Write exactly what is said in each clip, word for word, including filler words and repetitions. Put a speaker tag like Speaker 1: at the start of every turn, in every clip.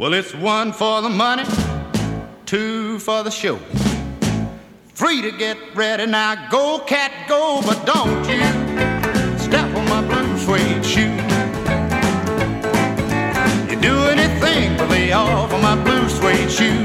Speaker 1: Well, it's one for the money, two for the show. Three to get ready, now go cat go, but don't you step on my blue suede shoe. You do anything but lay off on my blue suede shoe.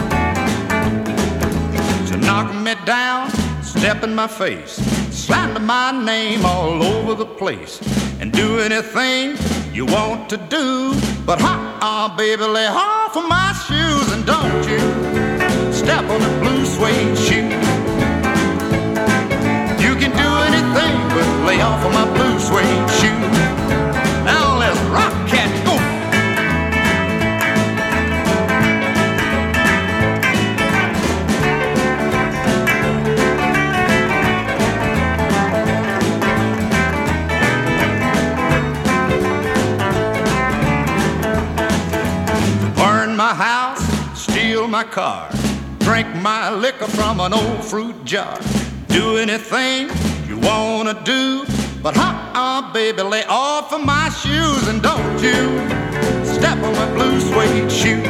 Speaker 1: So knock me down, step in my face, slander my name all over the place, and do anything you want to do, but ha-ah, baby, lay off of my shoes, and don't you step on the blue suede shoe. You can do anything but lay off of my blue suede shoe. Now let's rock, cat, go. My house, steal my car, drink my liquor from an old fruit jar. Do anything you wanna do, but uh-uh, baby, lay off of my shoes, and don't you step on my blue suede shoe.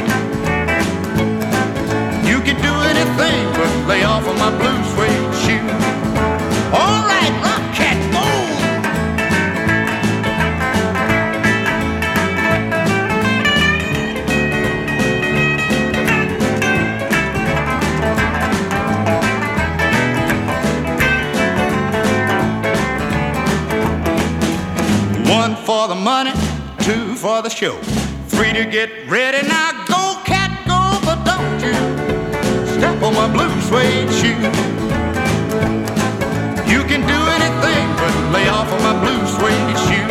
Speaker 1: You can do anything but lay off of my blue suede shoe. All right, rock cat, go. One for the money, two for the show, three to get ready, now go cat go, but don't you step on my blue suede shoe. You can do anything but lay off of my blue suede shoe.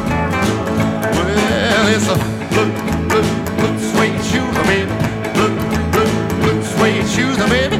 Speaker 1: Well, it's a blue, blue, blue suede shoes, baby, blue, blue, blue suede shoes, baby.